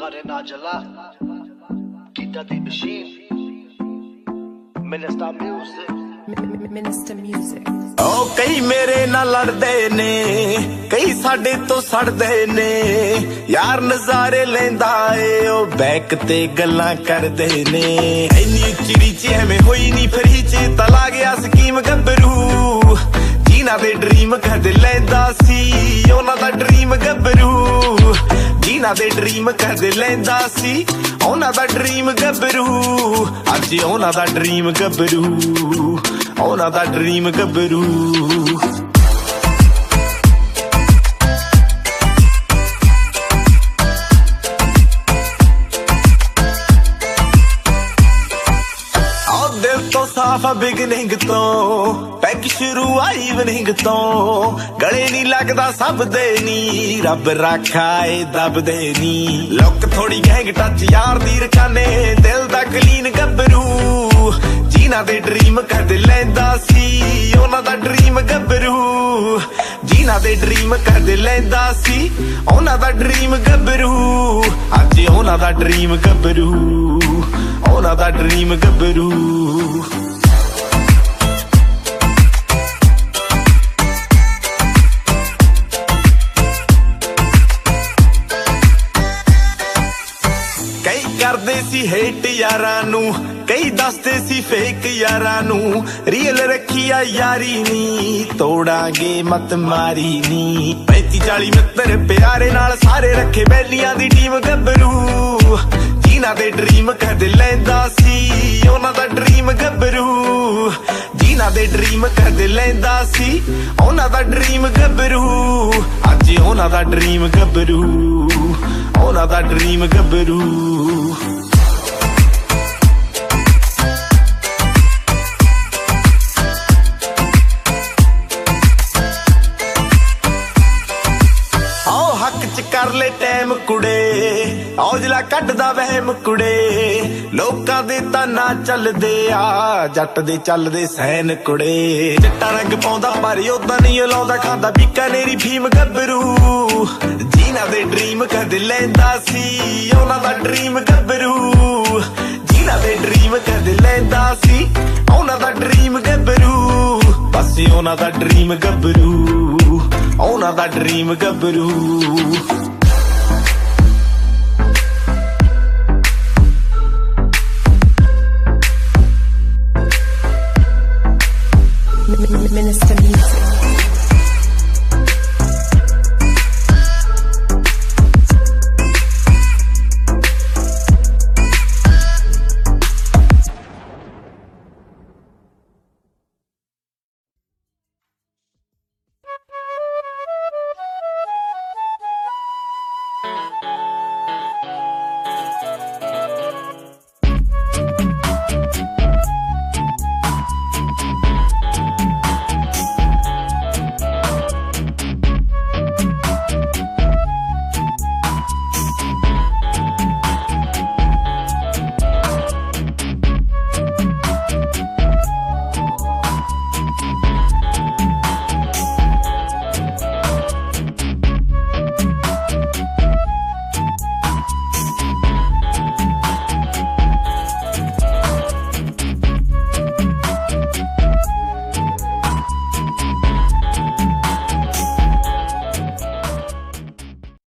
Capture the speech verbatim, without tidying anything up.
Cutting Najala, Kita the Machine, Minister Music, Minister Music. ਓ ਕਈ ਮੇਰੇ ਨਾਲ ਲੜਦੇ ਨੇ, ਕਈ ਸਾਡੇ ਤੋਂ ਸੜਦੇ ਨੇ, ਯਾਰ ਨਜ਼ਾਰੇ ਲੈਂਦਾ ਏ ਉਹ ਬੈਕ ਤੇ ਗੱਲਾਂ ਕਰਦੇ ਨੇ। ਇੰਨੀ ਉੱਚੀ ਰੀਚੀ ਐਵੇਂ ਹੋਈ ਨਹੀਂ ਫਰੀ ਚ ਤਾਂ ਲਾ ਗਿਆ ਸਕੀਮ ਗੱਭਰੂ, ਜਿਨ੍ਹਾਂ ਦੇ ਡ੍ਰੀਮ ਕਦੇ ਲੈਂਦਾ ਸੀ ਉਹਨਾਂ ਦਾ ਡ੍ਰੀਮ ਗੱਭਰੂ, ਜਿਨ੍ਹਾਂ ਦੇ ਡ੍ਰੀਮ ਕਦੇ ਲੈਂਦਾ ਸੀ ਉਹਨਾਂ ਦਾ ਡ੍ਰੀਮ ਗੱਭਰੂ, ਅੱਜ ਉਹਨਾਂ ਦਾ ਡ੍ਰੀਮ ਗੱਭਰੂ, ਉਹਨਾਂ ਦਾ ਡ੍ਰੀਮ ਗੱਭਰੂ। ਦਿਲ ਤੋਂ ਸਾਫ ਬਿਗਨਿੰਗ ਤੋਂ ਪੈਕ ਸ਼ੁਰੂ ਆਈ ਇਵਨਿੰਗ ਤੋਂ, ਗਲੇ ਨਹੀਂ ਲੱਗਦਾ ਸਭ ਦੇ ਨੀ ਰੱਬ ਰਾਖਾ ਏ ਦੱਬਦੇ ਨੀ। ਲੁੱਕ ਥੋੜੀ ਗੈਂਗ ਟੱਚ ਯਾਰ ਦੀ ਰਕਾਨੇ, ਦਿਲ ਦਾ ਕਲੀਨ ਗੱਭਰੂ, ਜਿਨ੍ਹਾਂ ਦੇ ਡ੍ਰੀਮ ਕਦੇ ਲੈਂਦਾ ਸੀ ਉਹਨਾਂ ਦਾ ਡ੍ਰੀਮ ਗੱਭਰੂ, ਜਿਨ੍ਹਾਂ ਦੇ ਡ੍ਰੀਮ ਕਦੇ ਲੈਂਦਾ ਸੀ ਉਹਨਾਂ ਦਾ ਡ੍ਰੀਮ ਗੱਭਰੂ, ਅੱਜ ਉਹਨਾਂ ਦਾ ਡ੍ਰੀਮ ਗੱਭਰੂ, ਉਹਨਾਂ ਦਾ ਡ੍ਰੀਮ ਗੱਭਰੂ। ਕਈ ਕਰਦੇ ਸੀ ਹੇਟ ਯਾਰਾਂ ਨੂੰ, ਕਈ ਦੱਸਦੇ ਸੀ ਫੇਕ ਯਾਰਾਂ ਨੂੰ, ਰੀਅਲ ਰੱਖੀ ਆ ਯਾਰੀ ਨੀ ਤੋੜਾਂਗੇ ਮਤ ਮਾਰੀ ਨੀ। ਪੈਂਤੀ ਚਾਲੀ ਮਿੱਤਰ ਪਿਆਰੇ ਨਾਲ ਸਾਰੇ ਰੱਖੇ ਬੈਲੀਆਂ ਦੀ ਟੀਮ ਗੱਭਰੂ, ਜਿਨ੍ਹਾਂ ਦੇ ਡ੍ਰੀਮ ਕਦੇ ਲੈਂਦਾ ਸੀ ਉਹਨਾਂ ਦਾ ਡ੍ਰੀਮ ਗੱਭਰੂ, ਜਿਨ੍ਹਾਂ ਦੇ ਡ੍ਰੀਮ ਕਦੇ ਲੈਂਦਾ ਸੀ ਉਹਨਾਂ ਦਾ ਡ੍ਰੀਮ ਗੱਭਰੂ, ਅੱਜ ਉਹਨਾਂ ਦਾ ਡ੍ਰੀਮ ਗੱਭਰੂ, ਉਹਨਾਂ ਦਾ ਡ੍ਰੀਮ ਗੱਭਰੂ। ਕਰ ਲੈ ਟਾਈਮ ਕੁੜੇ, ਔਜਲਾ ਕੱਢਦਾ ਵਹਿਮ ਕੁੜੇ, ਲੋਕਾਂ ਦੇ ਤਾਂ ਨਾ ਚੱਲਦੇ ਆ ਜੱਟ ਦੇ ਚੱਲਦੇ ਸੈਨ ਕੁੜੇ। ਚਿੱਟਾ ਰੰਗ ਪਾਉਂਦਾ ਪਰ ਉਦਾਂ ਨਹੀਂ ਲਾਉਂਦਾ, ਖਾਂਦਾ ਬੀਕਾਨੇਰੀ ਫੀਮ ਗੱਭਰੂ, ਜਿਨ੍ਹਾਂ ਦੇ ਡ੍ਰੀਮ ਕਦੇ ਲੈਂਦਾ ਸੀ ਉਹਨਾਂ ਦਾ ਡ੍ਰੀਮ ਗੱਭਰੂ, ਜਿਨ੍ਹਾਂ ਦੇ ਡ੍ਰੀਮ ਕਦੇ ਲੈਂਦਾ ਸੀ ਉਹਨਾਂ ਦਾ ਡ੍ਰੀਮ ਗੱਭਰੂ, ਬਸ ਉਹਨਾਂ ਦਾ ਡ੍ਰੀਮ ਗੱਭਰੂ, ਉਹਨਾਂ ਦਾ ਡ੍ਰੀਮ ਗੱਭਰੂ।